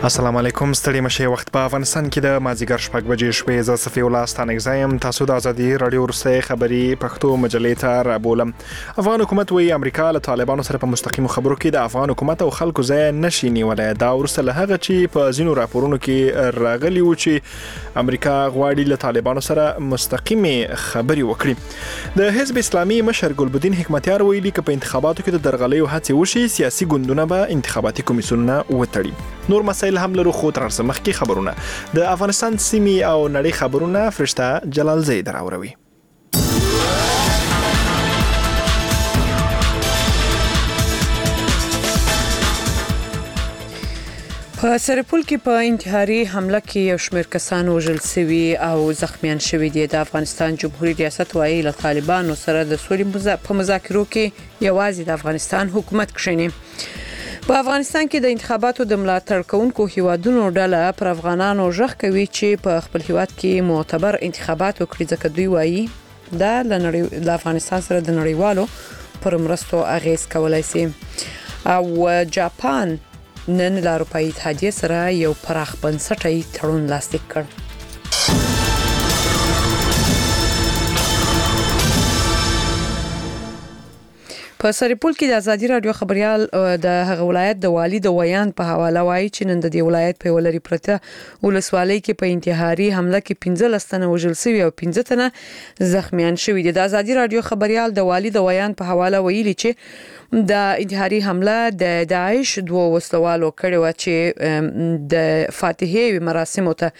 السلام علیکم ستړي مشه وخت په افغانستان کې د مازیګر شپږ بجې شوې ز صفي الله ستانک زایم تاسو د ازادي رادیو ورسې خبري پښتو مجلې ته رابولم. افغان حکومت وی امریکا له طالبانو سره په مستقیم خبرو کې د افغان حکومت او خلکو ځای نشي نیولای. دا ورسره له هغه چې په ځینو راپورونو کې راغلي و چې امریکا غواړي له طالبانو سره مستقیم خبري وکړي. د حزب اسلامي مشر ګلبدین حکمتیار ویلي چې په انتخاباتو کې د درغلۍ هڅې وشي سیاسي ګوندونه به انتخاباتي کمیسیونونه وتړي. نور مسایل هم لرو خو تر مخکې خبرونه د افغانستان سیمې او نړۍ خبرونه فرشته جلال زید راوړي. په سرپل کې په انتحاري حمله کې یو شمېر کسان وژل شوي او زخمیان شوي دي. د افغانستان جمهوریت ریاست وايي له طالبانو سره د سولې په مذاکرو کې یوازې د افغانستان حکومت کښیني. په افغانستان کې د انتخاباتو د ملاتړ کوونکو هیوادونو ډله پر افغانانو ژغ کوي چې په خپل هیواد کې معتبر انتخابات وکړي ځکه دوی وایي دا له افغانستان سره د نړیوالو پر مرستو اغیز کولای شي. او جاپان نن له اروپایي اتحادیې سره یو پراخ بنسټی تړون لاسلیک کړ. په سرپل کې د ازادي رادیو خبريال د هغه ولایت د والي د ویان په حواله وایي چې نن د دې ولایت په ولري پرته ولسوالۍ کې په انتحاري حمله کې 15 تنه وژل شوي او 15 تنه زخمیان شوي دي. د ازادي رادیو خبريال د والي د ویان په حواله ویلي چې د انتحاري حمله د داعش دوه وسلوالو کړي و چې د فاتحې مراسمو ته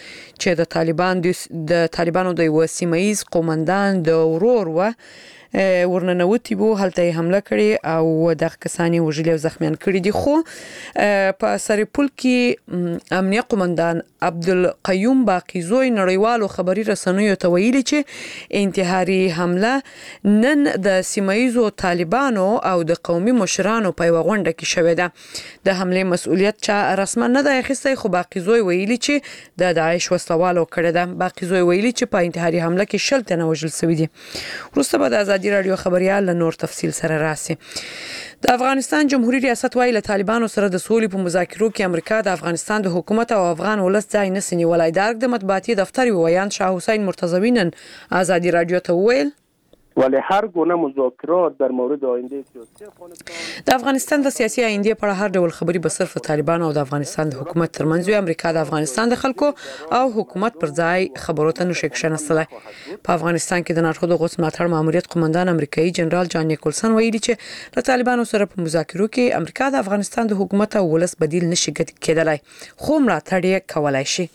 چې د طالبانو د وسیمایز قومندان د ورور و ورننوتی وو هلته حمله کړي او د کسانی وژل او زخمیان کړي دي. خو په سرپل کې امنیه قومندان عبدالقیوم باقیزوی نړیوالو خبري رسنیو ته ویلي چې انتحاري حمله نن د سیمایزو طالبانو او د قومي مشرانو په غونډه کې شوې ده. د حمله مسؤلیت چا رسما نه دی اخیستی خو باقیزوی ویلي چې د داعش وسلوالو کړی ده. باقیزوی ویلي چې په انتحاري حمله کې 10 تنه وژل شوي دي. وروسته به د ازادي رادیو خبريال له نور تفصیل سره راسي. د افغانستان جمهوریت ریاست وايي له طالبانو سره د سولې په مذاکرو کې امریکا د افغانستان د حکومت او افغان ولس ځای نه سني ولای. د مطبوعاتي دفتر ویان شاه حسین مرتضوی نن ازادي رادیو ته ویل ولی هر گونه مذاکرات در مورد آینده سیاسی افغانستان د افغانستان د سیاسي آینده په اړه هر ډول خبري به صرف طالبان او د افغانستان د حکومت ترمنځ وي. امریکا د افغانستان د خلکو او حکومت پر ځای خبرو ته نشي کښنستلای. په افغانستان کې د ناتو د غوث ملاتړ ماموریت قومندان امریکایي جنرال جان نیکولسن ویلي چې له طالبانو سره په مذاکرو کې امریکا د افغانستان د حکومت او ولس بدیل نشي کېدلای خو ملاتړ یې کولای شي.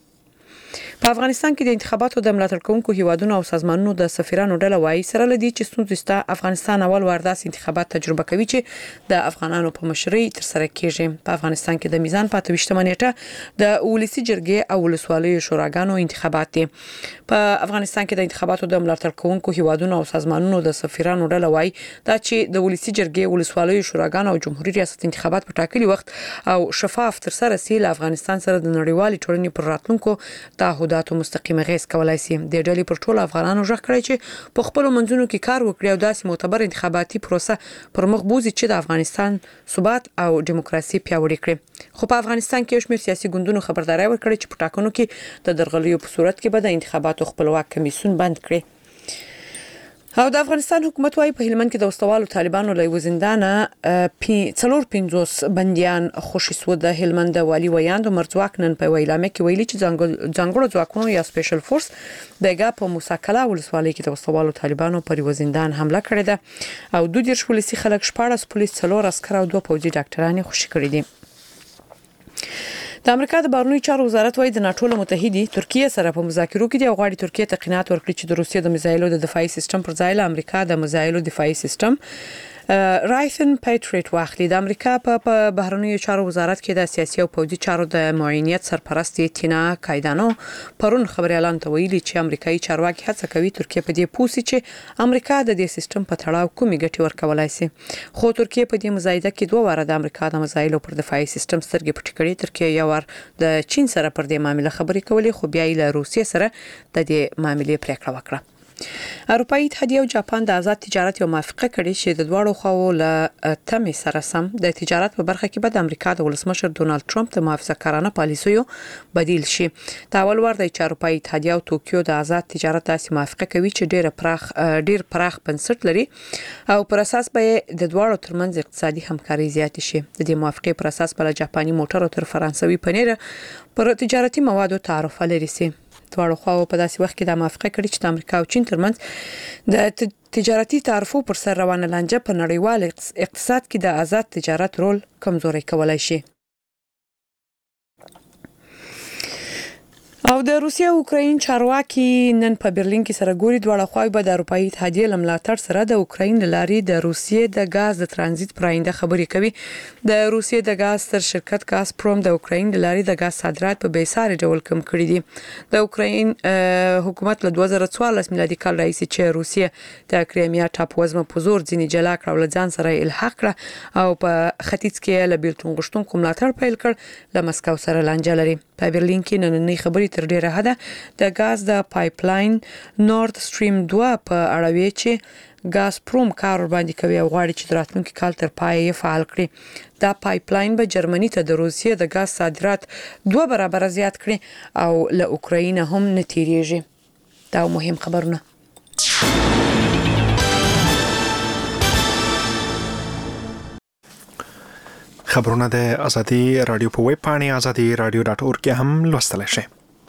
په افغانستان کې د انتخاباتو د ملاتړ کوونکو هیوادونو او سازمانونو د سفیرانو ډله وايي سره لدی چې ستونزسته افغانستان اول وارداس انتخابات تجربه کوي چې د افغانانو په مشرۍ تر سره کیږي. په افغانستان کې د میزان 28 نیټه د ولسی جرګې او ولسوالیو شوراګانو انتخابات دي. په افغانستان کې د انتخاباتو د ملاتړ کوونکو هیوادونو او سازمانونو د سفیرانو ډله وايي دا چې د ولسی جرګې ولسوالیو شوراګانو او جمهوریت ریاست انتخابات په ټاکلي وخت او شفاف تر سره سي له افغانستان سره د نړیوالې ټولنې پر راتلونکو تعهداتو مستقیم غیز کولای شي. د ډلې پر ټولو افغانانو ژغ کړی چې په خپل منځونو کې کار وکړي او داسې معتبر انتخاباتي پروسه پر مخ بوزي چې د افغانستان ثبات او دیموکراسي پیاوړې کړي. خو په افغانستان کې شمېر سیاسي ګوندونو خبرداري ورکړي چې په ټاکنو کې د درغلیو په صورت کې به د انتخاباتو خپلواک کمیسیون بند کړي. او د افغانستان حکومت وايي په هلمند کې د وسوالو طالبانو له وزندانه 450 بنديان خوشي سو. د هلمند والي ویاند مرزواک نن په ویلامه کې ویلي چې ځانګړو ځواکونو یا سپیشل فورس دغه په موساکلا ولسوالۍ کې د وسوالو طالبانو پر وزندان حمله کړې ده او 2 پولیسي خلک 14 پولیس 4 عسكر او 2 پوځي ډاکټرانو خوشي کړي دي. د امریکا د بهرنیو چارو وزارت وايي د ناتو متحدي ترکیه سره په مذاکرو کې د غواړي ترکیه ته قناعت ورکړي چې د روسیې د میزایلو د دفاعي سیستم پر ځای له امریکا د میزایلو دفاعي سیستم رایفن پیټریټ واخلي. د امریکا په بهرنیو چارو وزارت کې د سیاسي او پوځي چارو د معاونیت سرپرست تینا کایدانو پرون خبريالان ته ویلي چې امریکایي چارواکي هڅه کوي ترکیه په دې پوسي چې امریکا د دې سیستم په تړاو کومې ګټې ورکولای شي. خو ترکیه په دې مزایده کې 2 واره د امریکا د مزایلو پر دفاعي سیستم سترګې پټې کړې. ترکیه یو ور د چین سره پر دې معاملې خبرې کولې خو بیا یې له روسیې سره د دې معاملې پریکړه وکړه. اروپאי اتحادیه او جاپان د آزاد تجارت یو موافقه کړې چې د دواړو خواو له تمې سره سم د تجارت په برخه کې به د امریکا د ولسمشر ډونالد ټرمپ د محافظه‌کارانه پالیسیو بدیل شي. دا اول وار دی چې اروپאי اتحادیه او توکیو د آزاد تجارت داسې موافقه کوي چې ډیر پراخ بنسټ لري او پر اساس به د دواړو ترمنځ اقتصادي همکاري زیات شي. د دې موافقې پر اساس بل جاپاني موټر تر فرانسوي پنیر پر تجارتي موادو تعرفه لري سي. دواړو خواو په داسې وخت کې د موافقه کړې چې د امریکا او چین ترمنځ د تجارتي تعرفو پر سر روانه لانجه په نړیوال اقتصاد کې د آزاد تجارت رول کمزوري کولای شي. او د روسیې او اوکراین چارواکي نن په برلین کې سره ګوري. دواړه خواوې به د اروپאי اتحادیه لملاتړ سره د اوکراین لاري د روسیې د غاز د ترانزیت پر آینده خبرې کوي. د روسیې د غاز تر شرکت غازپروم د اوکراین لاري د غاز صادرات په بیساري ډول کم کړي دي. د اوکراین حکومت له 2014 میلادي کال راهیسې چې روسیې د کریمیا ټاپووزمه په زور ځینې جلا کړ او له ځان سره الحاق کړ او په ختیځ کې له بیلتون غشتونکو ملاتړ پیل کړ له مسکو سره لانجه لري. په برلین کې نننۍ خبرې تر ډیره حده د غاز د پایپلاین نورد سټریم 2 په اړه وی چې غازپروم کار باندې کوي او غواړي چې راتلونکي کال تر پای یې فعال کړي. دا پایپلاین به جرمني ته د روسیې د غاز صادرات 2 برابر زیات کړي او له اوکراین هم نه تیریږي. دا مهم خبرونه. خبرونه د ازادي رادیو په ویب پاڼې azadi.radio.org کې هم لوستل شي.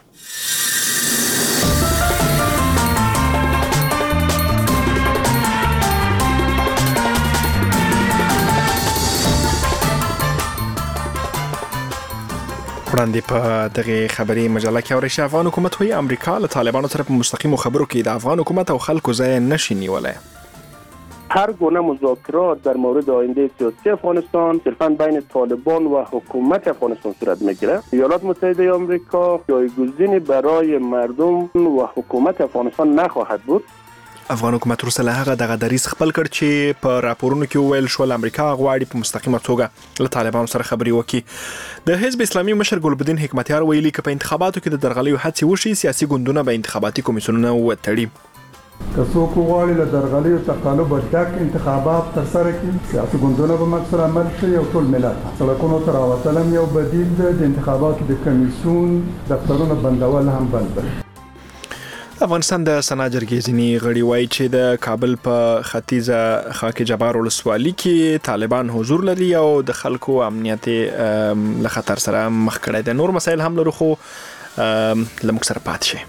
وړاندې په دغه خبري مجله کې اوري چې افغان حکومت وایي امریکا له طالبانو سره په مستقیمو خبرو کې د افغان حکومت او خلکو ځای نشي نیولای. هر گونه مذاکرات در مورد آینده سیاسی افغانستان صرفاً بین طالبان و حکومت افغانستان صورت میگیره. ایالات متحده آمریکا جایگزینی برای مردم و حکومت افغانستان نخواهد بود. افغان حکومت وروسته له هغه دغه دریځ خپل کړ چې په راپورونو کې وویل شو امریکا غواړي په مستقیمه توګه له طالبانو سره خبرې وکړي. د حزب اسلامي مشر ګلبدین حکمتیار ویلي چې په انتخاباتو کې د درغلیو هڅې وشي سیاسي ګوندونه به انتخاباتي کمیسیونونه وتړي. که څوک غواړي له درغلیو تقالب ډک انتخابات ترسره کړي سیاسي ګوندونه به مکسر عمل شي او ټول ملت سړکونو ته راوتلم یو بدیل د انتخاباتو د کمیسیون دفترونو بندول هم بند دي. افغانستان د سنا جرګې ځینې غړي وایي چې د کابل په ختیځه خاک جبار ولسوالي کې طالبان حضور لري او د خلکو امنیت له خطر سره مخ کړی دی. نور مسایل هم لرو خو لمک سره پات شي.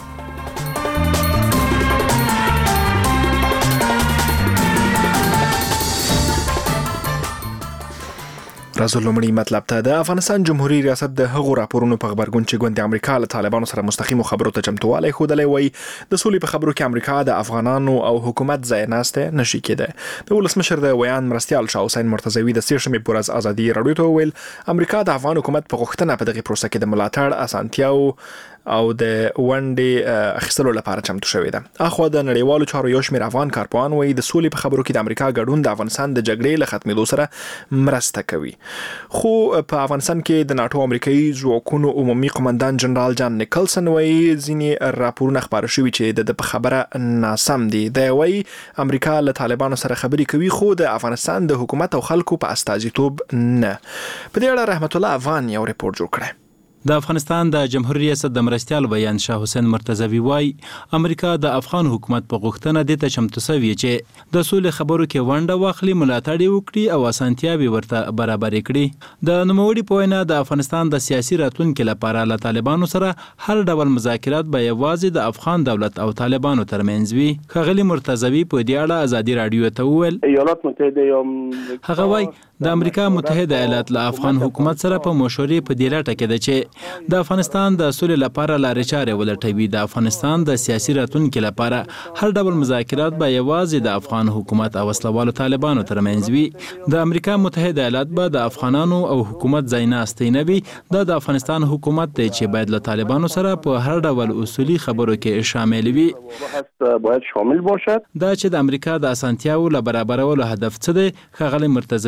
راځو لومړی مطلب ته. د افغانستان جمهوریت ریاست د هغو راپورونو په خبرګون چې ګوند امریکا له طالبانو سره مستقیمو خبرو ته چمتووالی ښودلی وایي د سولې په خبرو کې امریکا د افغانانو او حکومت ځای ناستی نشي کېدی. د ولسمشر د ویان مرستیال شاه حسین مرتضوي د سېشنبې په ورځ ازادي راډیو ته وویل امریکا د افغان حکومت په غوښتنه په دغه پروسه کې د ملاتړ اسانتیاو او د ونډې اخیستلو لپاره چمتو شوې ده. اخوا د نړیوالو چارو یو شمېر افغان کارپوهان وایي د سولې په خبرو کې د امریکا ګډون د افغانستان د جګړې له ختمېدو سره مرسته کوي. خو په افغانستان کې د ناټو امریکایي ځواکونو عمومي قومندان جنرال جان نیکلسن وایي ځینې راپورونه خپاره شوي چې د په خبره ناسم دي. دی وایي امریکا له طالبانو سره خبرې کوي خو د افغانستان د حکومت او خلکو په استازیتوب نه. په دې اړه رحمت الله افغان یو ریپورت جوړ کړی. د افغانستان د جمهوریت ریاست د مرستیال بیان شاه حسین مرتضوي وایي امریکا د افغان حکومت په غوښتنه د چمتو شوی چې د سولې خبرو کې ونډه واخلي ملاتړ وکړي او اسانتیاوي ورته برابر کړي. د نوموړي په وینا د افغانستان د سیاسي راتلونکو لپاره له طالبانو سره هر ډول مذاکرات به یوازې د افغان دولت او طالبانو ترمنځ وي. ښاغلي مرتضوي په دې اړه ازادي راډیو ته وویل ایالات متحده هغه وایي د امریکا متحده ایالات له افغان حکومت سره په مشورې په دې لټه کې ده چې د افغانستان د سولې لپاره لارې چارې ولټوي. د افغانستان د سیاسي راتلونکو لپاره هر ډول مذاکرات به یوازې د افغان حکومت او وسلوالو طالبانو ترمنځ وي. د امریکا متحده ایالات به د افغانانو او حکومت ځای ناستی نه وي. دا د افغانستان حکومت دی چې باید له طالبانو سره په هر ډول اصولي خبرو کې شامل وي. باید شامل باشد. دا چې د امریکا د اسانتیاو له برابرولو هدف څه دی ښاغلي مرتضوي وایي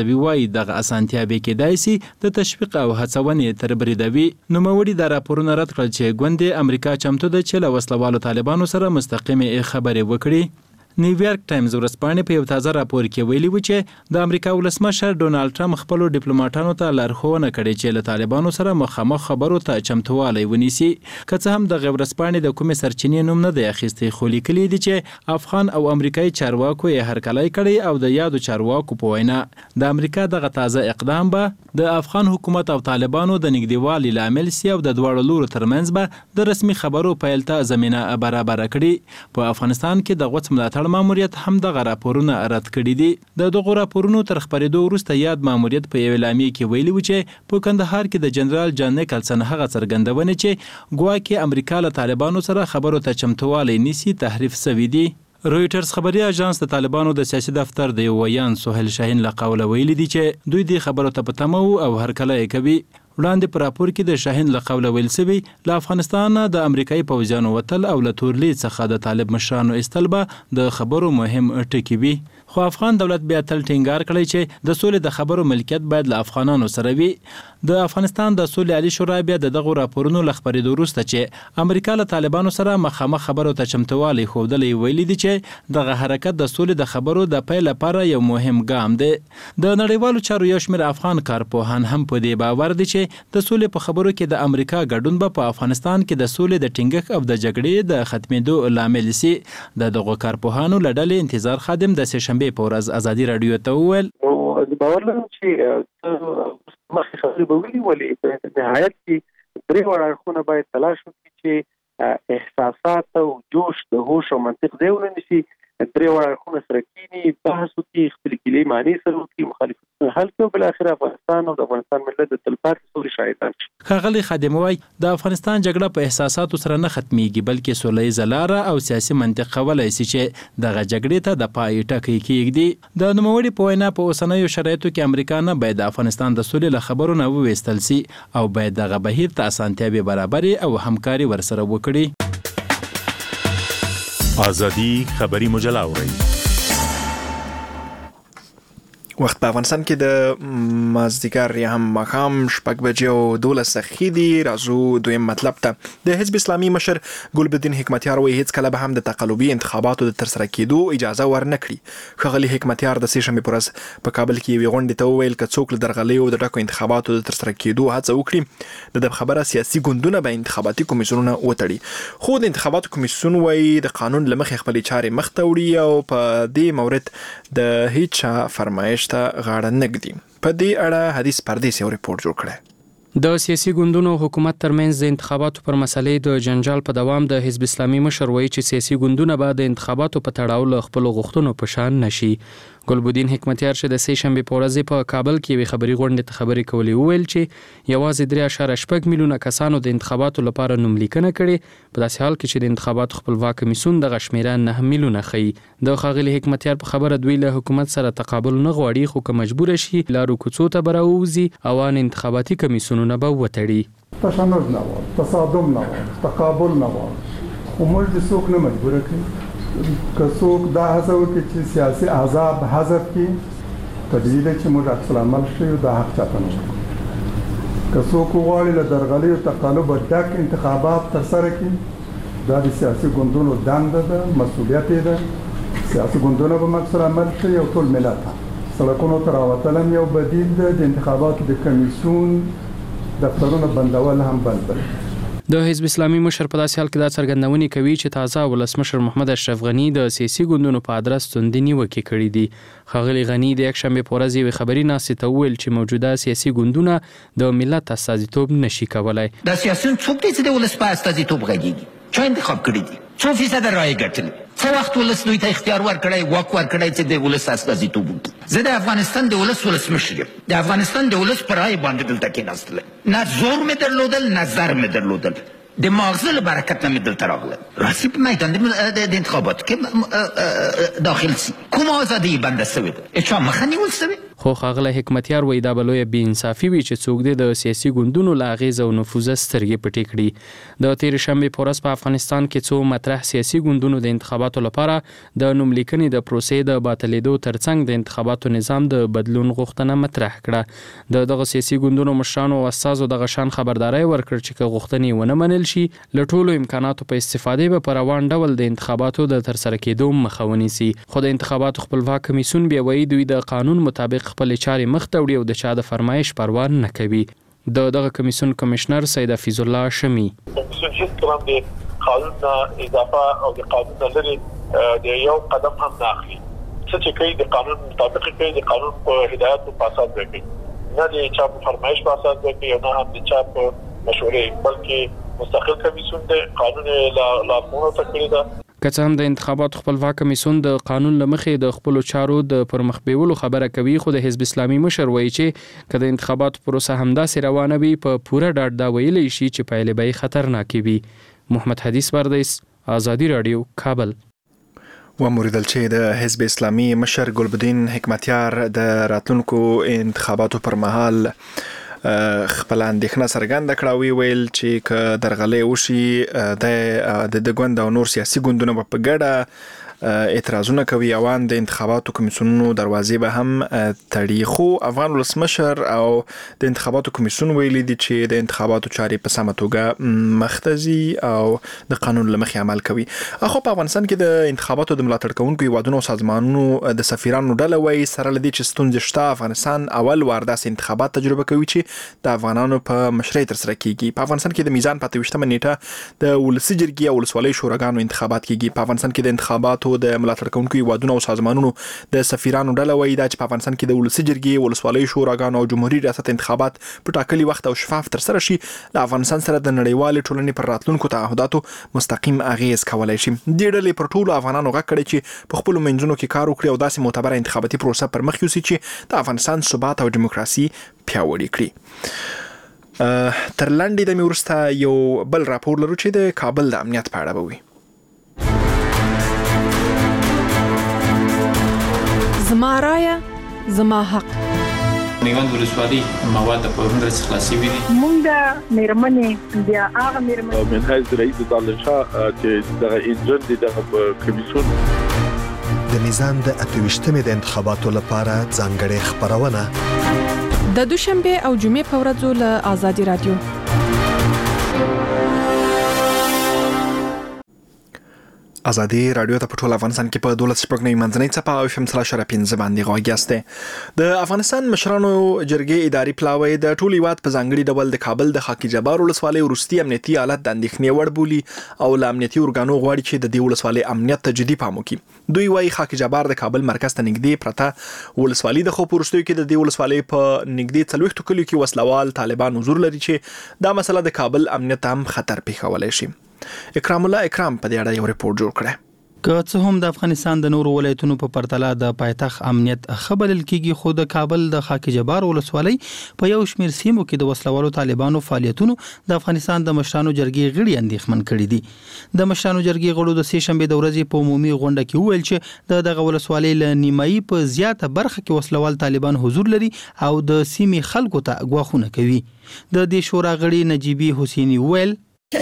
وایي دغه اسانتیاوې کېدای سي د تشویق او هڅونې تر بریده وي. نوموړي دا راپورونه رد کړل چې ګوندې امریکا چمتو ده چې له وسلوالو طالبانو سره مستقیمې خبرې وکړي. نیویارک ټایمز ورځپاڼې په یو تازه راپور کې ویلي و چې د امریکا ولسمشر ډونالډ ټرمپ خپلو ډیپلوماټانو ته لارښوونه کړې چې له طالبانو سره مخامخ خبرو ته چمتووالی ونیسي. که څه هم دغه ورځپاڼې د کومې سرچینې نوم نه دی اخیستی، خو لیکلي دي چې افغان او امریکایي چارواکو یې هرکلی کړی او د یادو چارواکو په وینا د امریکا دغه تازه اقدام به د افغان حکومت او طالبانو د نږدېوالي لامل سي او د دواړو لورو ترمنځ به د رسمي خبرو پیل ته زمینه برابره کړي. په افغانستان کې د غوڅ ملاتړ ماموریت هم دغه راپورونه رد کړي دي. د دغو راپورونو تر خپرېدو وروسته یاد ماموریت په یو اعلامیه کې ویلي و چې په کندهار کې د جنرال جان نیکلسن هغه څرګندونې چې ګواکې امریکا له طالبانو سره خبرو ته چمتووالی نیسي تحریف سوي دي. رویټرز خبري اژانس د طالبانو د سیاسي دفتر د یو ویان سهیل شاهین له قوله ویلي دي چې دوی دې خبرو ته په تمه او هرکلی یې کوي. وړاندې په راپور کې د شاهین له قوله ویل سوي له افغانستان د امریکایي پوځیانو وتل او له تورلید څخه د طالب مشرانو ایستل به د خبرو مهم ټکي وي. خو افغان دولت بیا تل ټینګار کړی چې د سولې د خبرو ملکیت باید له افغانانو سره وي. د افغانستان د سولې عالی شورا بیا د دغو راپورونو له خپرېدو وروسته چې امریکا له طالبانو سره مخامخ خبرو ته چمتووالی ښودلی ویلي دي چې دغه حرکت د سولې د خبرو د پیل لپاره یو مهم ګام دی. د نړیوالو چارو یو شمېر افغان کارپوهان هم په دې باور دي چې د سولې په خبرو کې د امریکا ګډون به په افغانستان کې د سولې د ټینګښت او د جګړې د ختمېدو لامل سي. د دغو کارپوهانو له ډلې انتظار خادم د سې شنبې په ورځ ازادي راډیو ته وویل زه باور لرم چې مخکې خبرې به ویلي ولې په نهایت کې درې واړه اړخونه باید تلاش وکړي چې احساسات او جوش د هوش او منطق ځای ونه نیسي. درې واړه اړخونه سره کینی بحث وکړي، خپلې کیلې معنی سره وکړي، مخالفتونه حل کړي او بالاخره افغانستان او د افغانستان ملت د تلپاتې سولې شاهدان شي. ښاغلی خادم وایي د افغانستان جګړه په احساساتو سره نه ختمیږي بلکې سوله ییزه لاره او سیاسي منطق کولی سي چې دغه جګړې ته د پای ټکی کېږدي. د نوموړي په وینا په اوسنیو شرایطو کې امریکا نه باید د افغانستان د سولې له خبرو نه وویستل سي او باید دغه بهیر ته اسانتیاوې برابرې او همکاري ورسره وکړي. آزادی خبری مجله اورئ. وخت په افغانستان کې د مازدیګر یا هم ماښام 6:12 دي. راځو دویم مطلب ته. د حزب اسلامي مشر ګلبدین حکمتیار وایي هیڅ کله به هم د تقلبي انتخاباتو د ترسره کېدو اجازه ورنکړي. ښاغلي حکمتیار د سې شنبې په ورځ په کابل کې یوې غونډې ته وویل که څوک له درغلیو د ډکو انتخاباتو د ترسره کېدو هڅه وکړي د خبره سیاسي ګوندونه به انتخاباتي کمیسیونونه وتړي. خو د انتخاباتو کمیسیون وایي د قانون له مخې خپلې چارې مخ ته وړي او په دې مورد د هیڅ چا فرمایش ته غاړه نږدي. په دې اړه حدیث پردیس یو ریپورت جوړ کړی. د سیاسي ګوندونو حکومت ترمنځ د انتخاباتو پر مسلې د جنجال په دوام د حزب اسلامي مشر وایي چې سیاسي ګوندونه به د انتخاباتو په تړاو له خپلو غوښتنو په شان نشي. ګلبدین حکمتیار چې د سې شنبې په ورځ په کابل کې یوې خبري غونډې ته خبرې کولې وویل چې یوازې 3.6 میلیونه کسانو د انتخاباتو لپاره نوملیکنه کړې، په داسې حال کې چې د انتخاباتو خپلواک کمیسیون دغه شمیره 9 میلیونه ښیي. د ښاغلي حکمتیار په خبره دوی له حکومت سره تقابل نه غواړي، خو که مجبور شي لارو کوڅو ته به راووځي او ان انتخاباتي کمیسیونونه به وتړي. تشنج نه وایي، تصادم نه وایي، تقابل نه وایي، خو موږ د څوک نه مجبور کړي. که څوک دا هڅه وکړي چې سیاسي احزاب حذف کړي، طبیعي ده چې موږ عکس العمل شو دا حق چاته نه ورکوو. که څوک وغواړي له درغلیو تقلبه ډک انتخابات ترسره کړي، دا د سیاسي ګوندونو دنده ده، مسؤلیت یې ده. سیاسي ګوندونه به عکس العمل شي او ټول ملت سړکونو ته راوتل هم یو بدیل ده. د انتخاباتو د کمیسیون دفترونه بندول هم بند دي. د حزب اسلامي مشر په داسې حال کې دا څرګندونې کوي چې تازه ولسمشر محمد اشرف غنی د سیاسي ګوندونو په ادرس توندې نیوکې کړې دي. ښاغلي غنی د یک شنبې په ورځ یوې خبري ناستې ته وویل چې موجوده سیاسي ګوندونه د ملت استازیتوب نشي کولای. دا سیاسیون څوک دي چې د ولس په استازیتوب غږیږي؟ چا انتخاب کړي دي؟ 100% رایې ګټلې؟ څه وخت ولس دوی ته اختیار ورکړی، واک ورکړی چې د ولس استازیتوب وکړي؟ زه د افغانستان د ولس ولسمشر یم. د افغانستان د ولس په رایې باندې دلته کېناستلی، نه زور مې درلودل نه زر مې درلودل، د ماغزه له برکت نه مې دلته راغلل. راسي په میدان د انتخاباتو کې داخل سي، کومه ازادي بنده سوې ده؟ چا مخه نیول سوې؟ خو ښاغلی حکمتیار وایي دا به لویه بېانصافي وي چې څوک دې د سیاسي ګوندونو له اغېزه او نفوذه سترګې پټې کړي. د تېرې شنبې په ورځ په افغانستان کې څو مطرح سیاسي ګوندونو د انتخاباتو لپاره د نوملیکنې د پروسې د باطلېدو ترڅنګ د انتخاباتو نظام د بدلون غوښتنه مطرح کړه. د دغه سیاسي ګوندونو مشرانو او استازو دغه شان خبرداری ورکړ چې که غوښتنې ونه منل شي له ټولو امکاناتو په استفادې به په روان ډول د انتخاباتو د ترسره کېدو مخه ونیسي. خو د انتخاباتو خپلواک کمیسیون بیا وایي دوی د قانون مطابق خپلې چارې مخ ته وړي او د چا د فرمایش پروا نه کوي. د دغه کمیسیون کمشنر سید حفیظ الله شمی کمیسیون هیڅ د قانون نه اضافه او د قانون نه لري د یو قدم هم نه اخلي. څه چې کوي د قانون مطابق کوي، د قانون په هدایت په اساس کوي، نه د چا په فرمایش په اساس کوي او نه هم د چا په مشورې، بلکې مستقل کمیسیون د قانون لارښوونه تکړه ده. که څه هم د انتخاباتو خپلواک کمیسیون د قانون له مخې د خپلو چارو د پرمخ بیولو خبره کوي، خو د حزب اسلامي مشر وایي چې که د انتخاباتو پروسه همداسې روانه وي په پوره ډاډ دا ویلی شي چې پایلې به یې خطرناکې وي. محمد حدیث بردیس، آزادي راډیو، کابل. وموریدل چې د حزب اسلامي مشر ګلبدین حکمتیار د راتلونکو انتخاباتو پر مهال خپل اندېښنه څرګنده کړه، ویل چې که درغلۍ وشي د ګوند او نور سیاسي ګوندونه په ګډه اعتراضونه کوي، اوان د انتخاباتو کمیسیونونو دروازې به هم تړي. خو افغان ولسمشر او د انتخاباتو کمیسیون ویلي دي چې د انتخاباتو چارې په سمه توګه مخته ځي او د قانون له مخې عمل کوي. خو په افغانستان کې د انتخاباتو د ملاتړ کوونکو هیوادونو او سازمانونو د سفیرانو ډله وایي سره له دې چې ستونزې شته، افغانستان اول وار داسې انتخابات تجربه کوي چې د افغانانو په مشرۍ ترسره کیږي. په افغانستان کې د میزان په 28مه نیټه د ولسي جرګې او ولسوالۍ شوراګانو انتخابات کیږي. په افغانستان کې د انتخاباتو د ملاتړ کوونکو هیوادونو او سازمانونو د سفیرانو ډله وایي دا چې په افغانستان کې د ولسي جرګې، ولسوالۍ شوراګانو او جمهوریت ریاست انتخابات په ټاکلي وخت او شفاف ترسره شي له افغانستان سره د نړیوالې ټولنې پر راتلونکو تعهداتو مستقیم اغیز کولای شي. دې ډلې پر ټولو افغانانو غږ کړی چې په خپلو منځونو کې کار وکړي او داسې معتبره انتخاباتي پروسه پر مخ یوسي چې د افغانستان ثبات او دیموکراسي پیاوړې کړي. تر لنډې دمې وروسته یو بل راپور لرو چې د کابل د امنیت په اړه به وي. زما رایه زما حق. میوند ولسوالۍ مواد په ورنډ خلاصي وي. مونږ د میرمنې بیا هغه میرمنې من حیث رئیس دانشا چې دغه انجن دغه کمیسیون د میزان د 28مې د انتخاباتو لپاره ځانګړې خبرونه د دوشنبه او جمعې په ورځو له آزادي رادیو. آزادي رادیو ته په ټول افغانستان کې په 12 منځنۍ څپه او FM 3.15 باندې غوږیاسته. د افغانستان مشرانو جرګې اداري پلاوی د ټول هیواد په ځانګړي ډول د کابل د خاکی جبار ولسوالۍ وروستي امنیتي حالت د اندېښنې وړ بولي او له امنیتي ارګانو غواړي چې د دې ولسوالۍ امنیت ته جدي پام وکړي. دوی وايي خاکی جبار د کابل مرکز ته نږدې پرته ولسوالۍ د خو پورستوي کې د دې ولسوالۍ په نږدې 40 کلیو کې وسلوال طالبان حضور لري چې دا مسله د کابل امنیت هم خطر پیښولای شي. اکرام الله اکرام په دې اړه یو ریپورت جوړ کړی. که څه هم د افغانستان د نورو ولایتونو په پرتله د پایتخت امنیت خبرل کیږي، خو د کابل د خاکی جبار ولسوالۍ په یو شمېر سیمو کې د وسلوالو طالبانو فعالیتونو د افغانستان د مشرانو جرګې غړي اندېښمن کړي دي. د مشرانو جرګې غړو د سې شنبې د ورځې په عمومي غونډه کې وویل چې دغه ولسوالۍ له نیمایي په زیاته برخه کې وسلوال طالبان حضور لري او د سیمې خلکو ته غواخونه کوي. د دې شورا غړي نجیبی حسینی ویل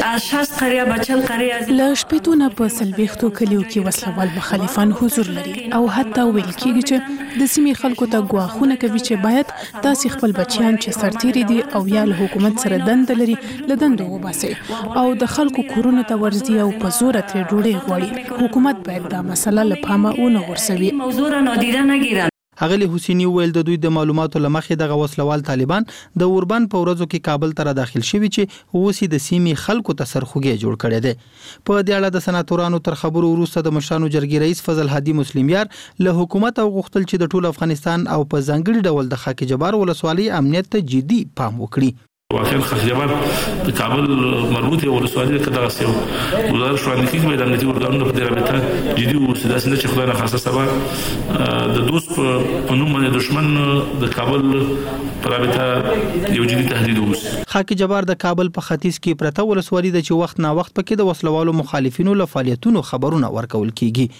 له شپېتونه په سلويختو کلیو کې وسلوال مخالفان حضور لري او حتی ویل کېږي چې د سیمې خلکو ته غواخونه کوي چې باید داسې خپل بچیان چې سرتيري دي او یا له حکومت سره دند لري له دندو وباسي او د خلکو کورونه ته ورځي او په زور ترې ډوډۍ غواړي. حکومت باید دا مسله له پامه ونه غورځوي. موضوع نادیده نگیرن. اغلی حسینی ویل د دوی د معلوماتو لمخې دغه وسلوال طالبان د اوربان په ورځو کې کابل ته داخل شوي چې اوسې د سیمې خلکو ته سرخوږی جوړ کړي دي. په دې اړه د سناتورانو تر خبرو وروسته د مشرانو جرګې رئیس فضل هادي مسلمیار له حکومت او غوښتل چې د ټول افغانستان او په ځانګړي ډول د خاکی جبار ولسوالۍ امنیت ته جدي پام وکړي. واقعا خاکی جبار د کابل مربوطه ولسوالۍ کده غسیو وزارت شوالۍ کې د امنیتي ارګانونو په رابطه جدي اوسه داسې چې خدای نه خاصه سبا د دوست په نوم باندې دشمن د کابل په رابطه یو جدي تهدید اوسه. خاکی جبار د کابل په ختیځ کې پرته ولسوالۍ د چې وخت نا وخت پکې د وسلوالو مخالفینو له فعالیتونو خبرونه ورکول کیږي.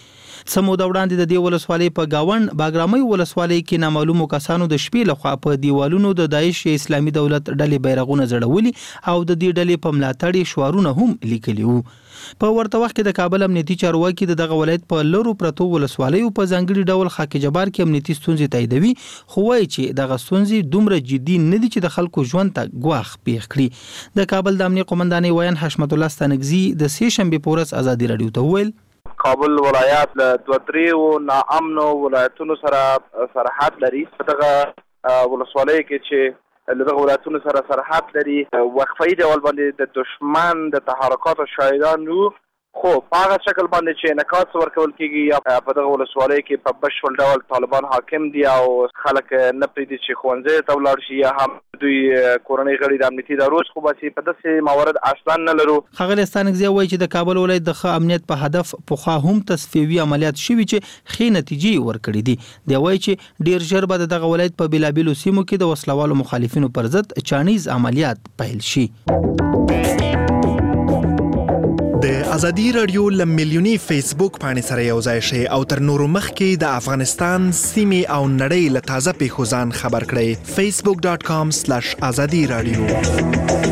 سمو د وړاندې د دې ولسوالۍ په گاوند باګرامي ولسوالۍ کې نامعلومو کسانو د شپې لخوا په دیوالونو د داعش اسلامي دولت ډلې بیرغونه زړولي او د دې ډلې په ملاتړ شعارونه هم لیکلي وو. په ورته وخت کې د کابل امنیتي چارواکي دغه ولایت په لورو پرتو ولسوالیو په ځانګړي ډول خاک جبار کې امنیتي ستونزې تاییدوي، خو وایي چې دغه ستونزې دومره جدي نه دي چې د خلکو ژوند ته ګواښ پیښ کړي. د کابل د امنیه قومندانۍ ویان حشمت الله ستانکزي د سې شنبې په ورځ ازادي راډیو ته وویل کابل ولایت له 2-3 ناامنو ولایتونو سره سرحد لري. دغه ولسوالۍ کې چې لږ ولایتونو سره سرحد لري وقفه‌ای ډول باندې د دشمن د تحرکاتو شاهدان وو، خو په هغه شکل باندې چې انعکاس ورکول کېږي یا په دغه ولسوالۍ کې په بشپړ ډول طالبان حاکم دي او خلک نه پرېږدي چې ښوونځي ته ولاړ شي یا هم دوی کورنۍ غړي د امنیتي ادارو څخه باسي. په داسې موارد اصلا نه لرو. ښاغلی ستانکزي وایي چې د کابل ولایت د ښه امنیت په هدف پخوا هم تصفیوي عملیات شوي چې ښې نتیجې ورکړي دي. دی وایي چې ډیر ژر به دغه ولایت په بېلابېلو سیمو کې د وسلوالو مخالفینو پر ضد چانیز عملیات پیل شي. د ازادي رادیو له میلیوني فیسبوک باندې سره یو ځای شئ او تر نورو مخکې د افغانستان سیمې او نړۍ له تازه پیښو ځان خبر کړئ. facebook.com/azadi radio.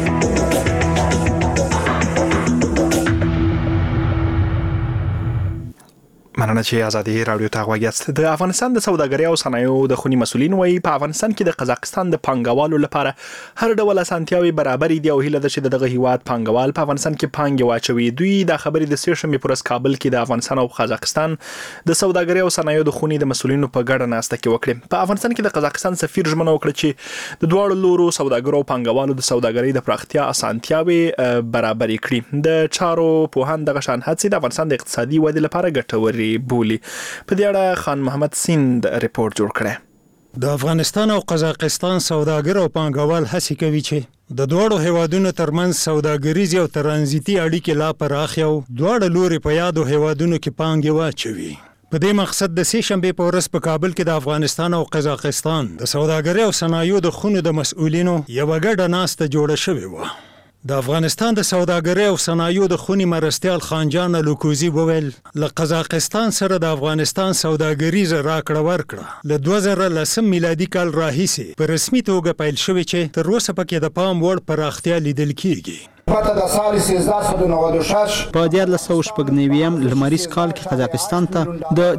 مننه چې ازادي رادیو ته غوږ یاست. د افغانستان د سوداګرۍ او صنایعو د خوني مسولین وایي په افغانستان کې د قزاقستان د پانګوالو لپاره هر ډول اسانتیاوي برابر دي او هیله ده چې دغه هیواد پانګوال په افغانستان کې پانګې واچوي. دوی د خبرې د سې شنبې پر ورځ کابل کې د افغانستان او قزاقستان د سوداګرۍ او صنایعو د خوني د مسولینو په ګډه ناسته کې وکړه. په افغانستان کې د قزاقستان سفیر ژمنه وکړه چې د دواړو لورو سوداګرو او پانګوالو د سوداګرۍ د پراختیا اسانتیاوي برابر کړي. د چارو پوهان دغه شان هڅې د افغانستان د اقتصادي ودې لپاره ګټورې بولی. په دې اړه خان محمد سیند ریپورت جوړ کړی. د افغانستان او قزاقستان سوداګر او پانګوال هڅه کوي چې د دوړو هیوادونو ترمنځ سوداګریزي او ترانزیتي اړیکې لا پراخي او دوړو لوري په یادو هیوادونو کې پانګې واچوي. په دې مقصد د سې شنبې په ورځ په کابل کې د افغانستان او قزاقستان د سوداګرۍ او صنایعو د خونو د مسؤلینو یو ګډه ناسته جوړه شوې و. د افغانستان د سوداګرۍ او صنایعو د خوني مرستیال خانجان لوکوزي وویل له قزاقستان سره د افغانستان سوداګریزه راکړه ورکړه له 2010 میلادي کال راهیسې په رسمي توګه پیل شوې چې تر اوسه پکې د پام وړ پراختیا لیدل کیږي. پته د سال 1396 په 1499 لمریز کال کې قزاقستان ته د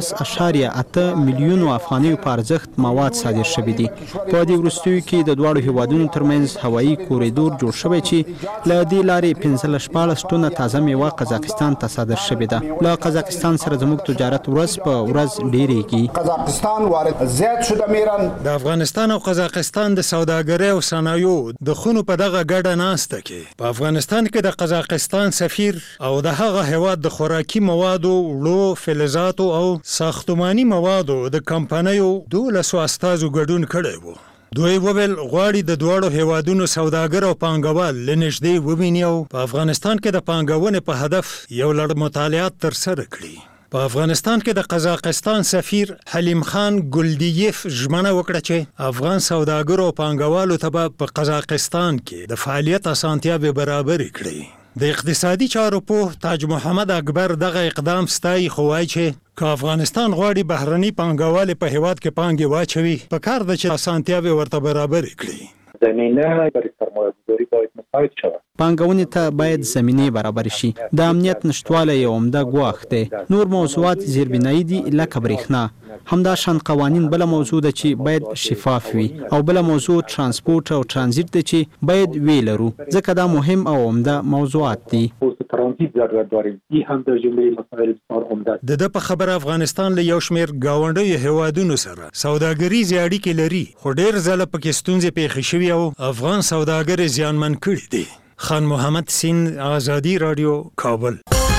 14.8 میلیونو افغانیو په ارزښت مواد صادر شوي دي. په دې وروستیو کې د دواړو هیوادونو ترمنځ هوایي کوریدور جوړ شوی چې له دې لارې 15 ټنه تازه میوه قزاقستان ته صادر شوې ده. له قزاقستان سره زموږ تجارت ورځ په ورځ ډیریږي. قزاقستان وارد زیات شو د میران. د افغانستان او قزاقستان د سوداګرۍ او صنایعو د خونو په دغه ګډه ناسته کې په افغانستان کې د قزاقستان سفیر او د هغه هیواد د خوراکي موادو، وړو، فلزاتو او ساختماني موادو د کمپنیو 12 استازو ګډون کړی وو. دوی وویل غواړي د دواړو هیوادونو سوداګر او پانګوال لنږدې وویني او په افغانستان کې د پانګونې په هدف یو لړ مطالعات ترسره کړي. په افغانستان کې د قزاقستان سفیر حلیم خان ګلدیف ژمنه وکړه چې افغان سوداګرو او پانګوالو ته په قزاقستان کې د فعالیت اسانتیاوې برابر کړي. د اقتصادي چارو په تاج محمد اکبر دغه اقدام ستایي، خو وایي چې که افغانستان غواړي بهرني پانګوال په هیواد کې پانګې واچوي په کار ده چې اسانتیاوې ورته برابر کړي. زمینه برای سرمایه‌گذاری باید مساعد شود. پانګونې ته باید زمینه برابر شي. د امنیت نشټوالی یو عمده ګواښ دی. نور موضوعات زیربنایی دي لکه برېښنا. همدا شان قوانین بل موضوع ده چې باید شفاف وي او بل موضوع ترانسپورت او ترانزیت ده چې باید ویلرو، ځکه دا مهم او عمده موضوعات دي. ترانزیت ضرورت داریم. این هم در جمله مسائل بسیار عمده. د په خبر افغانستان له یو شمیر گاونډیو هیوادونو سره سوداګریزي اړیکې لري، خو ډېر ځله پکې ستونزې پیښې شوي او افغان سوداګر زیانمن کړي دي. خان محمد سین، آزادی رادیو، کابل.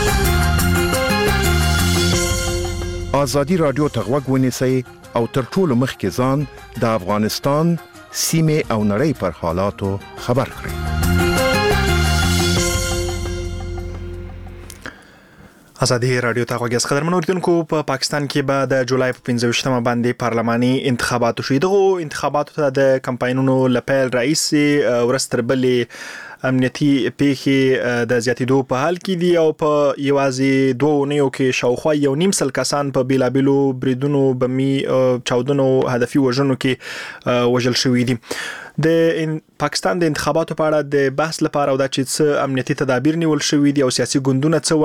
آزادی رادیو ته غوږ ونیسئ او تر ټولو مخکې ځان د افغانستان سیمې او نړۍ پر حالاتو خبر کړئ. ازادي رادیو ته غوږی قدرمن اوریدونکو، په پاکستان کې به د جولای په 25مه باندې پارلماني انتخابات شوي. دغه انتخاباتو ته د کمپاینونو لپاره رئیس ورستر بلې امنیتي پیښې د زیاتېدو په حال کې دي او په یوازې 2 اونیو کې شاوخوا 1.5 سل کسان په بیلابیلو بریدونو بمي چاودنو هدفي وژنو کې وژل شوي دي. د پاکستان د انتخاباتو په اړه د بحث لپاره او د چې امنیتي تدابیر نیول شوي دي او سیاسي ګوندونه څه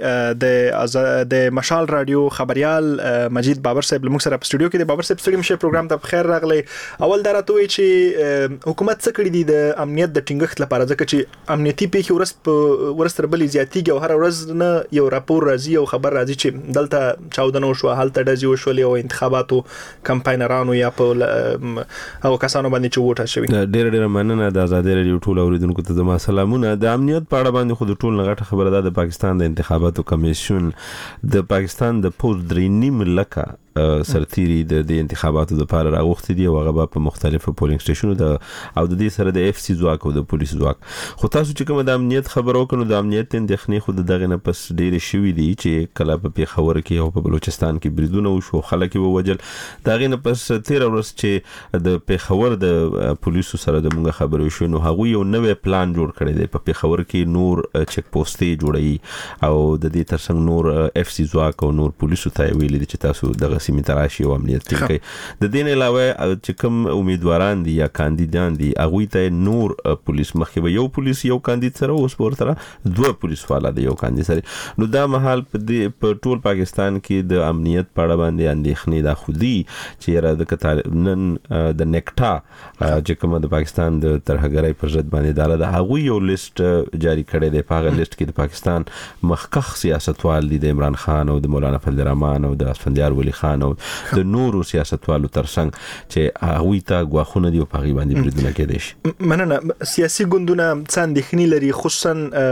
وایي د مشال رادیو خبريال مجید بابر صاحب لموږ سره په سټوډیو کې د بابر صاحب ستړي مشه پروګرام ته بخیر راغلی. اول دا راته وایي چې حکومت څه کړی دي د امنیت د ټینګښت لپاره ځکه چې امنیتي پیښې ورستر بلې زیاتېږي او هر ورځ نه یو راپور راځي او خبر راځي چې دلته چاودنه وشوه هلته ډزې وشولې او انتخاباتو کمپاینرانو یا په هغو کسانو باندې چې ووټ اچوي. ډېر مننه د آزادۍ رادیو ټول اوریدونکو ته زما سلامونه. د امنیت په اړه باندې خو د ټول غټه خبره ده د پاکستان د انتخاباتو کمیشن د پاکستان د پوز 3.5 لکه سرتيري د انتخاباتو لپاره راغوښتي دي او هغه په مختلفو پولینګ سټیشنونو او د دې سره د اف سي ځواک او د پولیس ځواک. خو تاسو چې کوم د امنیت خبرو کنو د امنیت اندېښنې خو دغه نه پس ډېر شوي دي چې کله په پیښور کې او په بلوچستان کې بریدونه وشو خلک ووجل. دغه نه پس 13 ورځ چې د پیښور د پولیسو سره د موږ خبرو شو نو هغه یو نوې پلان جوړ کړی دی. په پیښور کې نور چک پوسټې جوړي او د دې ترڅنګ نور اف سي ځواک او نور پولیسو ته ویلي دي چې تاسو دغه سیمه تراشي او امنیت کوي. د دین علاوه چې کوم امیدواران دي یا کاندیدان دي هغه ته نور پولیس مخې یو پولیس یو کاندید سره اوس ورته 2 پولیس والا دی یو کاندید سره. نو دا مهال په ټول پاکستان کې د امنیت په اړه باندې اندېښنې دا خودي چې را د نن د نیکټا چې کوم د پاکستان د ترهګرۍ پر ضد باندې داله د هغه یو لیست جاری کړی دی. په هغه لیست کې د پاکستان مخکخ سیاستوال دي د عمران خان او د مولانا فضل الرحمن او د اسفندیار ولی خان او د نورو سیاستوالو ترڅنګ چې هغوی ته غواخونه دی او په غیبه باندې بریدونه کېدای شي. مننه. سیاسي ګوندونه څه اندېښنې لري خصوصا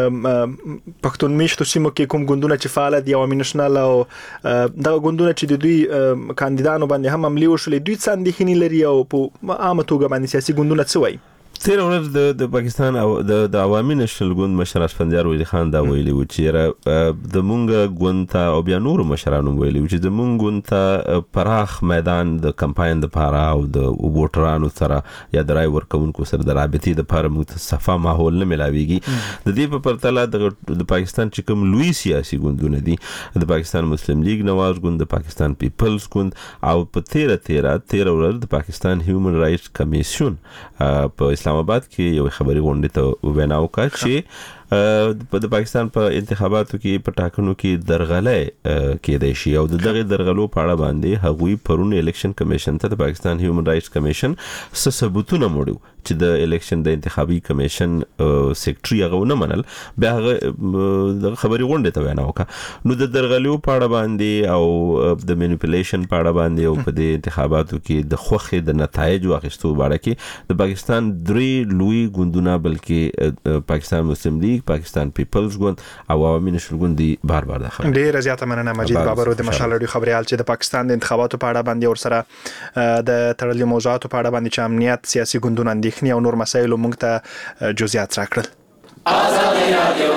پښتون میشتو سیمو کې کوم ګوندونه چې فعال دي عوامي نشنل او دغه ګوندونه چې د دوی کاندیدانو باندې هم عملي وشولې دوی څه اندېښنې لري او په عامه توګه باندې سیاسي ګوندونه څه وایي؟ 13 ورځ د پاکستان او د عوامي نشنل ګوند مشر اسفندیار ولی خان دا ویلي و چې د مونږ ګوند ته او بیا نور مشرانو ویلي و چې د مونږ ګوند ته پراخ میدان د کمپاین د پاره او د ووټرانو سره یا د رای ورکونکو سره د رابطې د پاره متصفه ماحول نه ملاويږي. د دې په پرتله د پاکستان چې کوم لوی سیاسي ګوندونه دي د پاکستان مسلم لیگ نواز ګوند د پاکستان پیپلز ګوند او په 13 ورځ د پاکستان هیومن رائټس کمیشن په اسلام آباد کې یو خبري غونډه ته وینا وکړه چې د پاکستان په انتخاباتو کې په ټاکنو کې درغلې کېدای شي او دغه درغلو په اړه باندې هغوی پرون الیکشن کمیشن ته د پاکستان هیومن رائټس کمیشن ثبوتونه موړو چې د الیکشن د انتخابي کمیشن سیکریټري هغه نه منل بیا هغه د خبري غونډه ته وینا وکړه. نو د درغلو په اړه باندې او د مینیپولیشن په اړه باندې او په د انتخاباتو کې د خوخه د نتایج واخیستو باندې کې د پاکستان درې لوی ګوندونه بلکې پاکستان مسلم لیگ پاکستان پیپلز ګوند او عوامي نشنل ګوند دی بار داخله. ډیر زیاته مننه مجید بابر د مشال رادیو خبريال چې د پاکستان د انتخاباتو په اړه باندې ور سره د تړلې موضوعاتو په اړه باندې چې امنیت سیاسي ګوندونه اندېښنې او نور مسایل موږ ته جزئیات راکړل. آزادي رادیو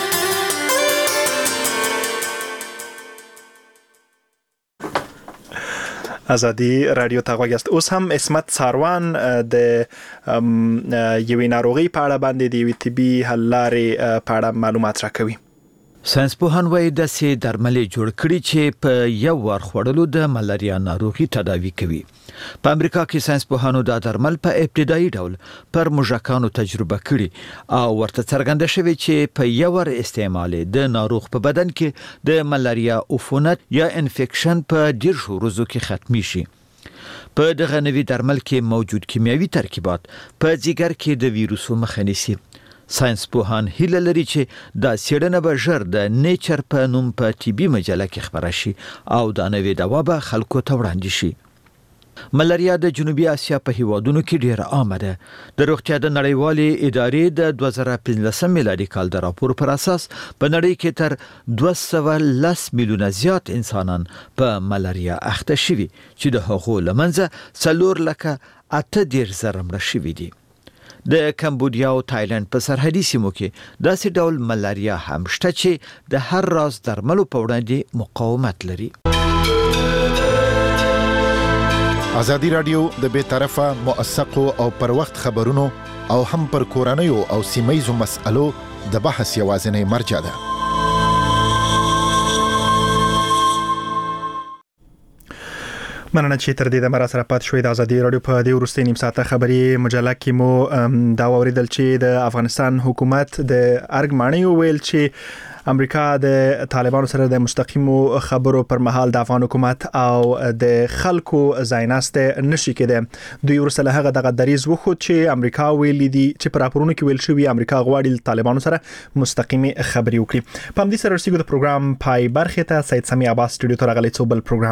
آزادي رادیو ته غوږ یاست. اوس هم اسمت ساروان د یوې ناروغي په اړه باندې د طبي حل لارې په اړه معلومات راکوي. ساينسپوهان وايي د سي درملې جوړ کړي چې په یو ور خوړلو د ملاریا ناروغي تداوي کوي. په امریکا کې ساينسپوهانو دا درمل په ابتدایي ډول پر موږکانو تجربه کړي او ورته څرګنده شوی چې په یو ور استعمال د ناروغ په بدن کې د ملاریا عفونت یا انفیکشن په ډیر ورځو کې ختمي شي. په دغه نوي درمل کې موجود کیمیاوي ترکیبات په ځیګر کې د ویروسو مخه نیسي. ساينسپوهان هیله لري چې دا څېړنه به ژر د نیچر په نوم په طبي مجله کې خبره شي او دا نوې دوا به خلکو ته وړاندې شي. ملاریا د جنوبي اسیا په هیوادونو کې ډیره عامه ده. د روغتیا د نړیوالې ادارې د 2015 میلادي کال د راپور پر اساس په نړۍ کې تر 210 میلیونه زیات انسانان په ملاریا اخته شوي چې د هغو لمنځه 4,810,000 مړه شوي دي. د کمبودیا او تایلند په سرحدي سیمو کې داسې ډول ملاریا هم شته چې د هر راز درملو په وړاندې مقاومت لري. آزادي رادیو د بې طرفه موثقو او پر وخت خبرونو او هم پر کورنیو او سیمایزو مسألو د بحث یوازینی مرجع ده. مننه چې تر دې د مرا سره پات شوې د ازادي رادیو په دې وروستي نیم ساعته خبري مجله کې مو دا اوریدل چې د افغانستان حکومت د ارګماني ویل چې امریکا د طالبانو سره د مستقیمو خبرو پر مهال د افغان حکومت او د خلکو ځایناسته نشي کېده. دوی ورسره هغه دغه دریز وخت چې امریکا ویل دي چې پر راپورونو کې ویل شوی امریکا غواړي طالبانو سره مستقیمي خبري وکړي. په همدې سره رسیدو د پروګرام پای برخه ته سید سمی عباس سټوډیو ته راغلی څو بل پروګرام